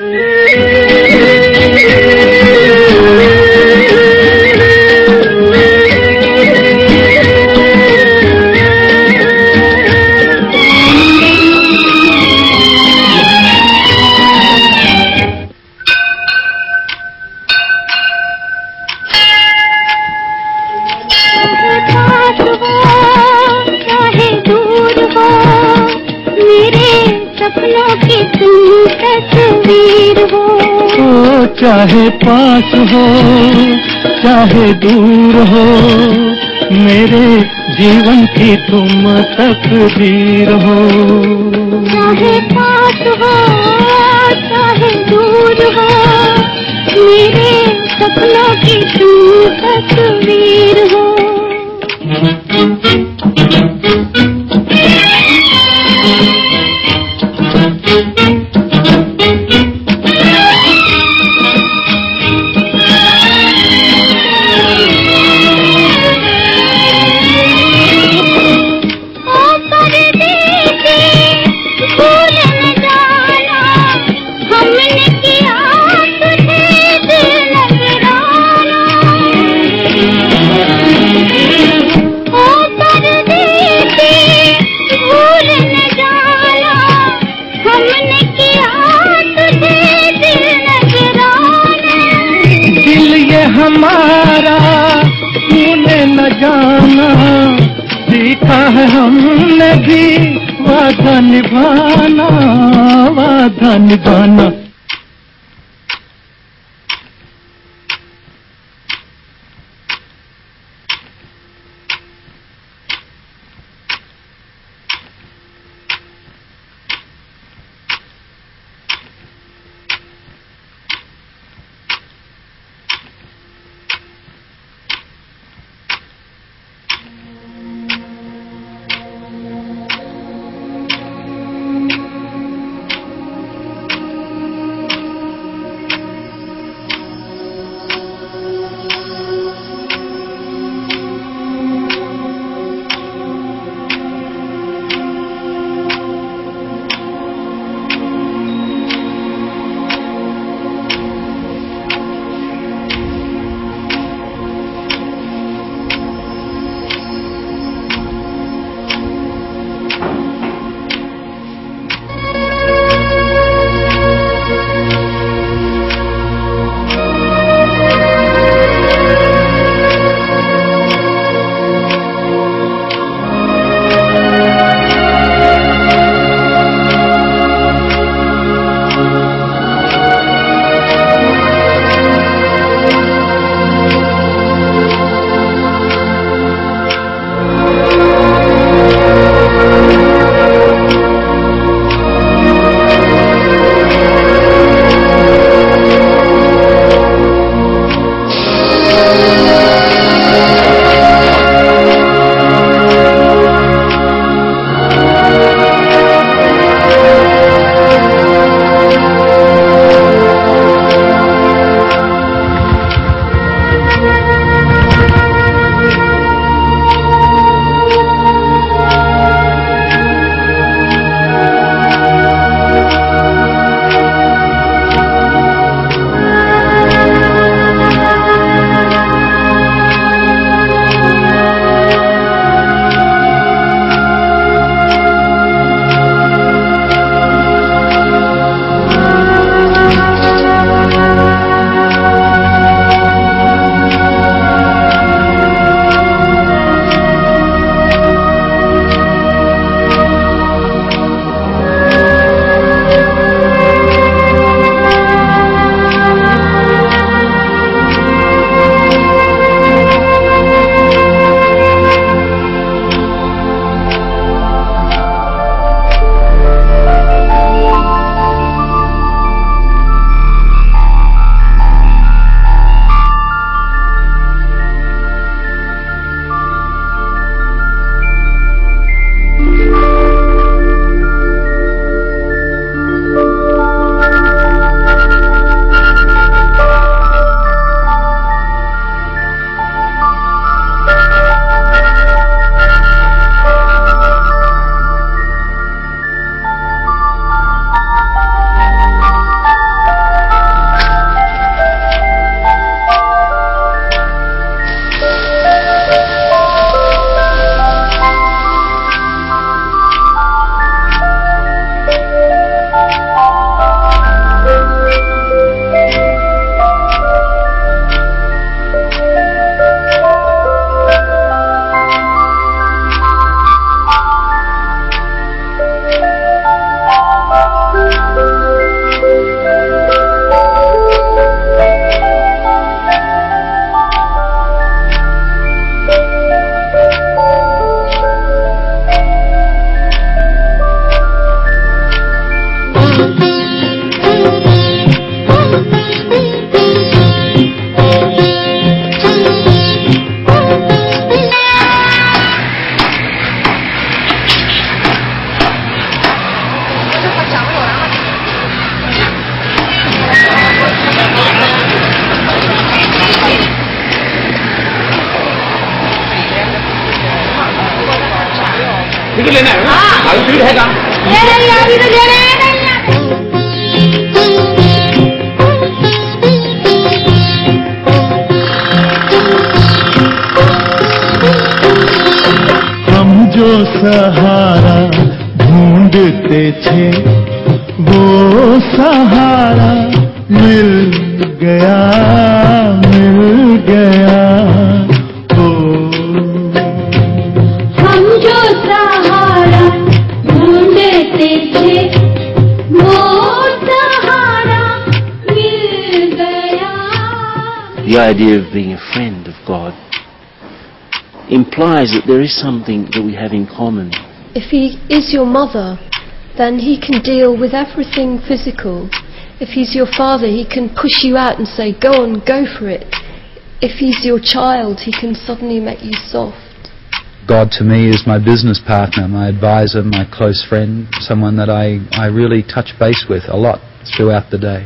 सपनों की तुम तस्वीर हो। ओ चाहे पास हो चाहे दूर हो, मेरे जीवन की तुम तकदीर हो। चाहे पास हो चाहे दूर हो, मेरे सपनों की तुम तस्वीर हो। हमारा तूने न जाना, सीखा है हमने भी वादा निभाना, वादा निभाना। अभी तो लेना है ना? अभी तो रहेगा। ले रही है, अभी तो ले रहे हैं। हम जो सहारा ढूंढते थे वो सहारा मिल गया ओ हम जो सहारा ढूंढते थे वो सहारा मिल गया। The idea of being a friend of God implies that there is something that we have in common. If he is your mother, then he can deal with everything physical. If he's your father, he can push you out and say, go on, go for it. If he's your child, he can suddenly make you soft. God to me is my business partner, my advisor, my close friend, someone that I really touch base with a lot throughout the day.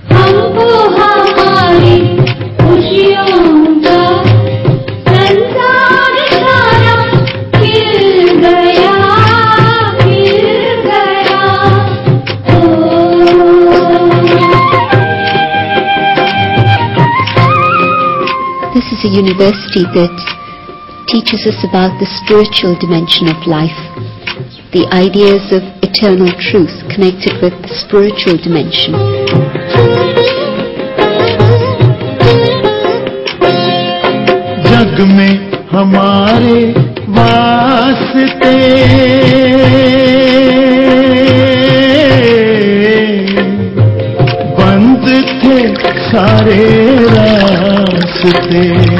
This is a university that teaches us about the spiritual dimension of life, the ideas of eternal truth connected with the spiritual dimension. जग में हमारे वास्ते बंद थे सारे रास्ते,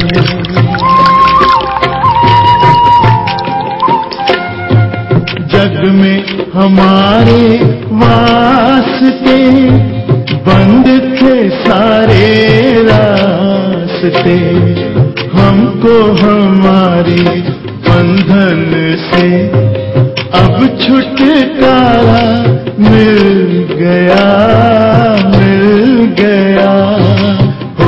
जग में हमारे वास्ते बंद थे सारे रास्ते, हमको हमारी बंधन से अब छुटकारा मिल गया हो।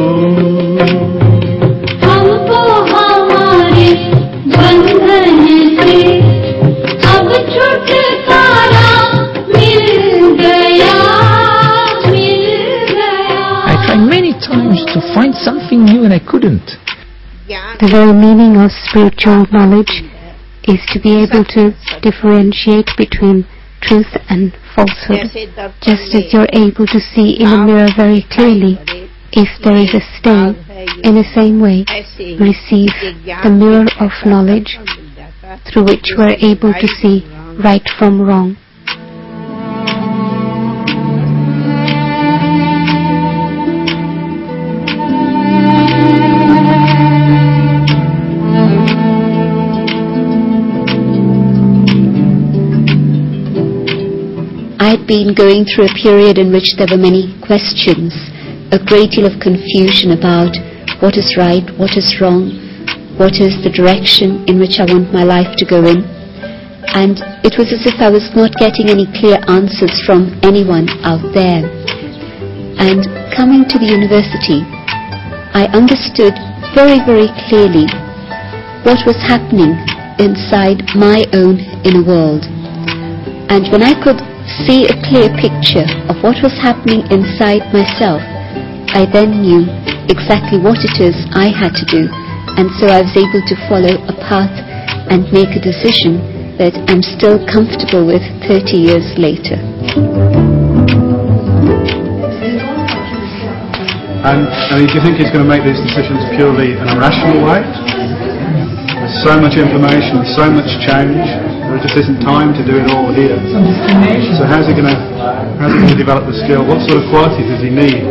हमको हमारे बंधन से अब छुटकारा मिल गया। I tried many times to find something new and I couldn't. The very meaning of spiritual knowledge is to be able to differentiate between truth and falsehood, just as you're able to see in a mirror very clearly if there is a stain. In the same way, receive the mirror of knowledge through which we're able to see right from wrong. I'd been going through a period in which there were many questions, a great deal of confusion about what is right, what is wrong, what is the direction in which I want my life to go in. And it was as if I was not getting any clear answers from anyone out there. And coming to the university, I understood very, very clearly what was happening inside my own inner world. And when I could see a clear picture of what was happening inside myself, I then knew exactly what it is I had to do, and so I was able to follow a path and make a decision that I'm still comfortable with 30 years later. And do you think he's going to make these decisions purely in a rational way? There's so much information, so much change. There just isn't time to do it all here. So how's he going to develop the skill? What sort of qualities does he need?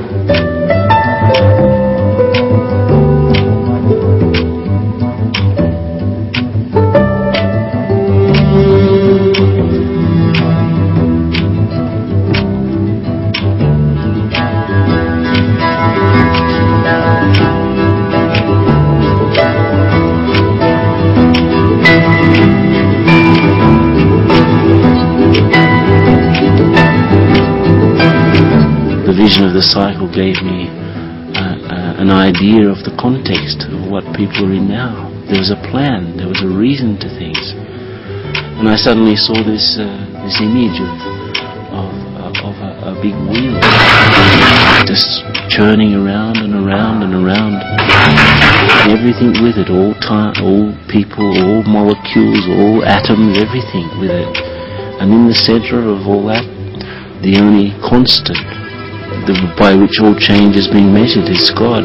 The vision of the cycle gave me an idea of the context of what people are in now. There was a plan, there was a reason to things. And I suddenly saw this image of a big wheel just churning around and around and around, and everything with it, all time, all people, all molecules, all atoms, everything with it. And in the center of all that, the only constant by which all change is being measured is God.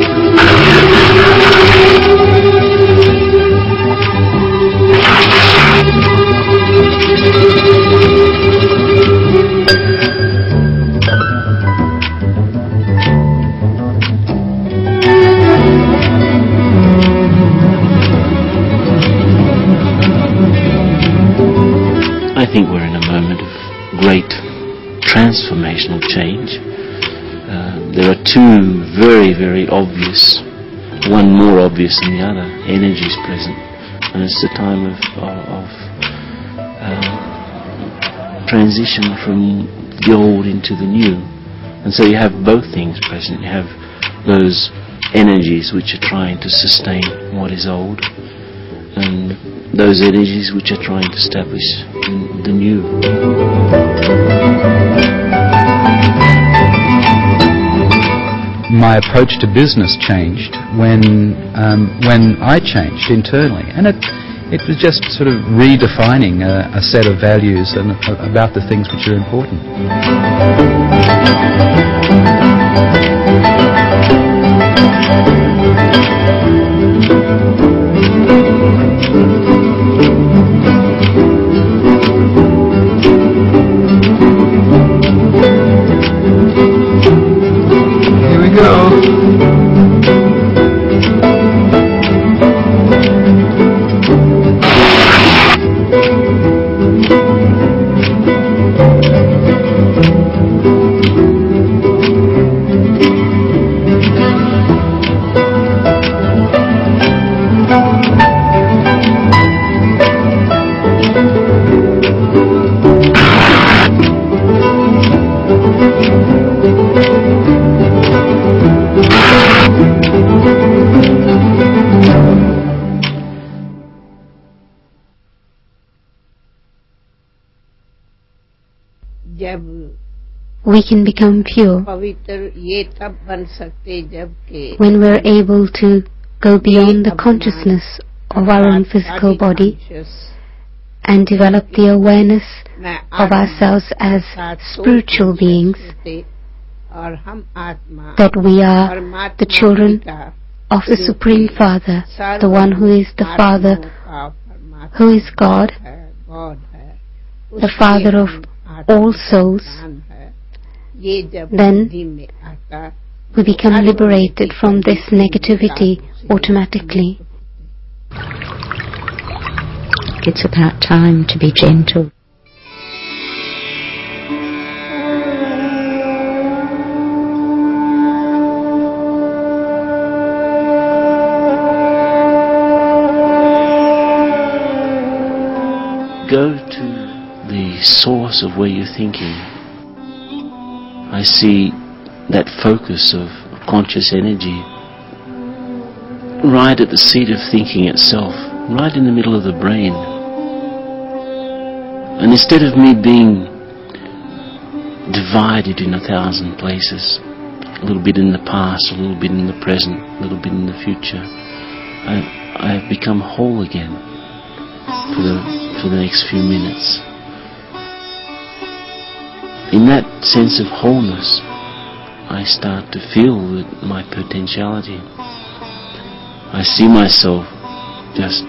I think we're in a moment of great transformational change. There are two very, very obvious, one more obvious than the other, energies present. And it's the time of transition from the old into the new. And so you have both things present. You have those energies which are trying to sustain what is old, and those energies which are trying to establish the new. My approach to business changed when I changed internally, and it was just sort of redefining a set of values and about the things which are important. Here we go. We can become pure when we're able to go beyond the consciousness of our own physical body and develop the awareness of ourselves as spiritual beings, that we are the children of the Supreme Father, the one who is the Father, who is God, the Father of all souls. Then we become liberated from this negativity automatically. It's about time to be gentle. Go to the source of where you're thinking. I see that focus of conscious energy right at the seat of thinking itself, right in the middle of the brain. And instead of me being divided in 1,000 places, a little bit in the past, a little bit in the present, a little bit in the future, I have become whole again for the next few minutes. In that sense of wholeness, I start to feel my potentiality. I see myself just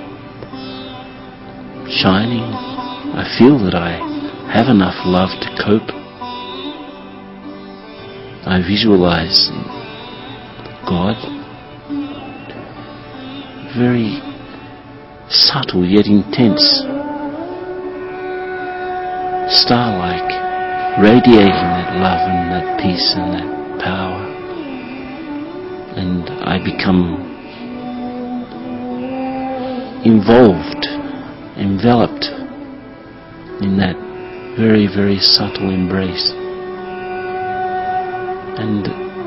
shining. I feel that I have enough love to cope. I visualize God, very subtle yet intense, star-like, radiating that love and that peace and that power. And I become involved, enveloped in that very, very subtle embrace. And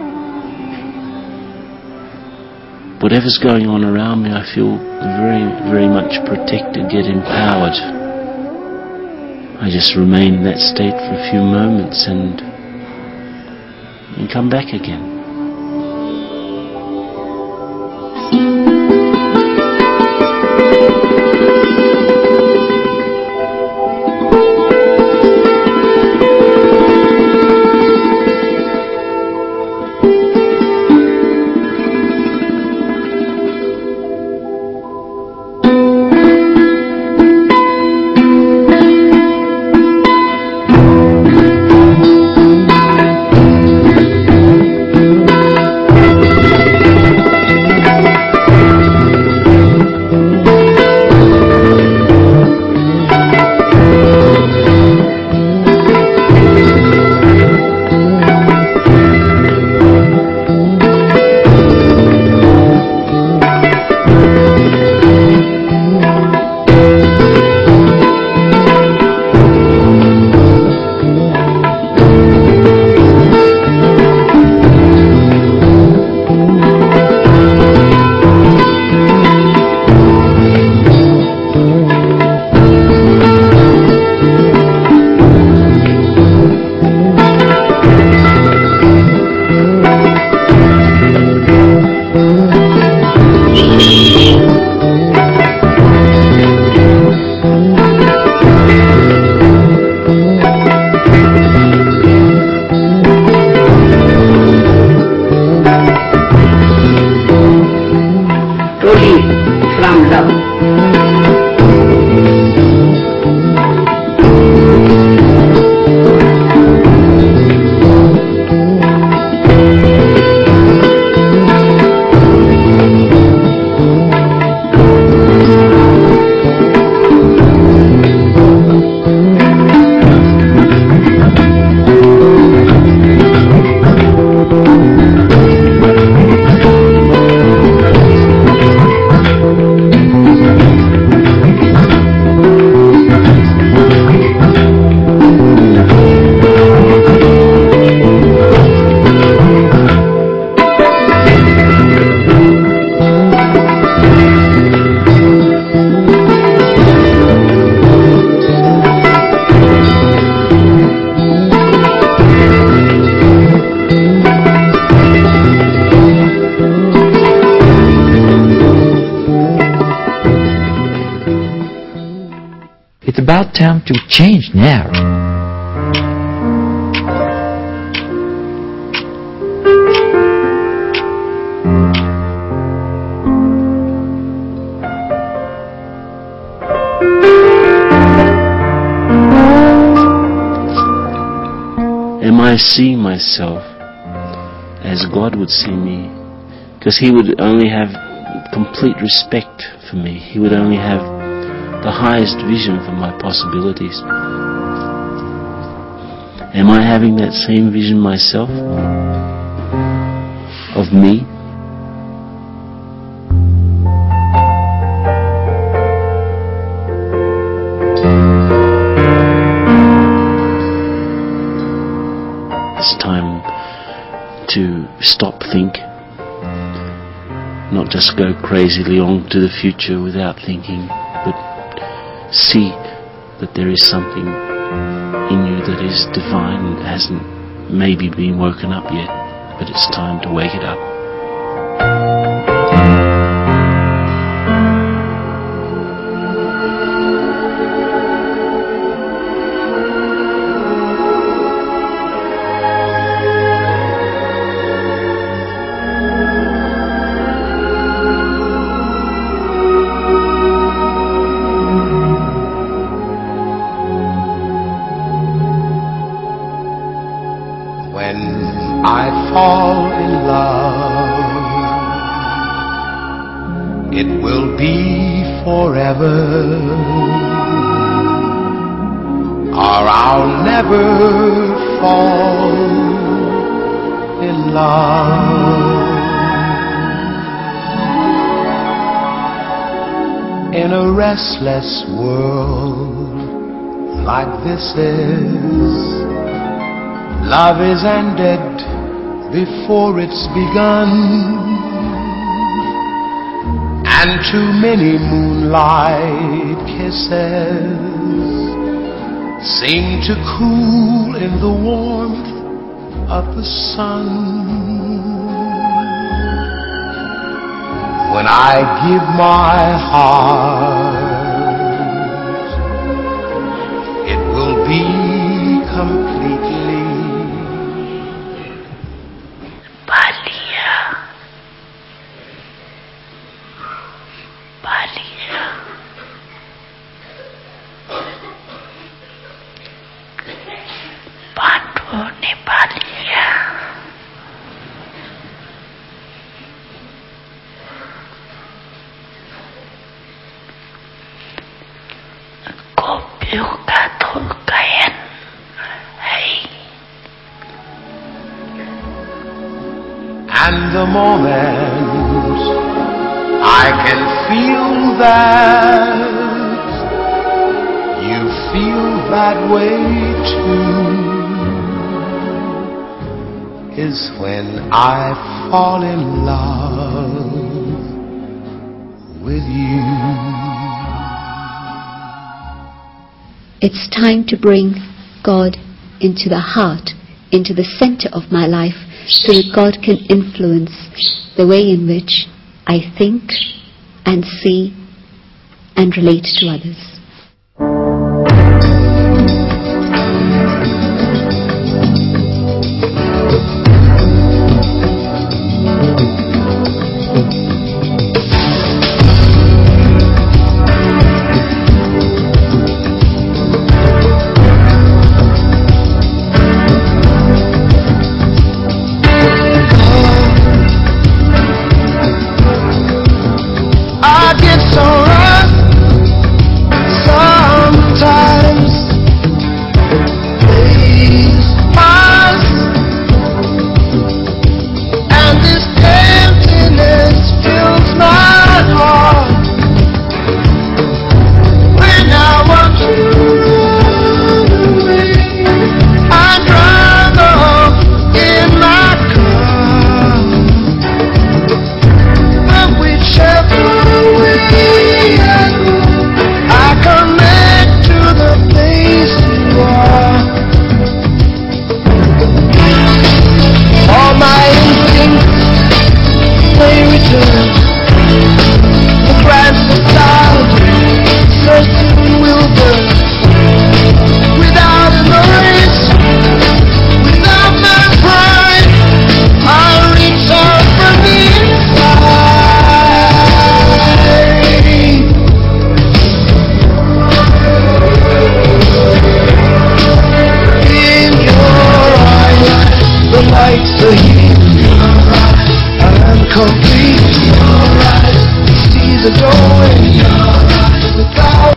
whatever's going on around me, I feel very, very much protected yet empowered. I just remain in that state for a few moments and come back again. It's about time to change now. Am I seeing myself as God would see me? Because He would only have complete respect for me. He would only have the highest vision for my possibilities. Am I having that same vision myself of me? It's time to stop think, not just go crazily on to the future without thinking, but see that there is something in you that is divine and hasn't maybe been woken up yet, but it's time to wake it up. I fall in love, it will be forever, or I'll never fall in love. In a restless world like this is, love is ended before it's begun, and too many moonlight kisses seem to cool in the warmth of the sun. When I give my heart, it will be completely and the moment I can feel that you feel that way too is when I fall in love with you. It's time to bring God into the heart, into the center of my life, so that God can influence the way in which I think and see and relate to others.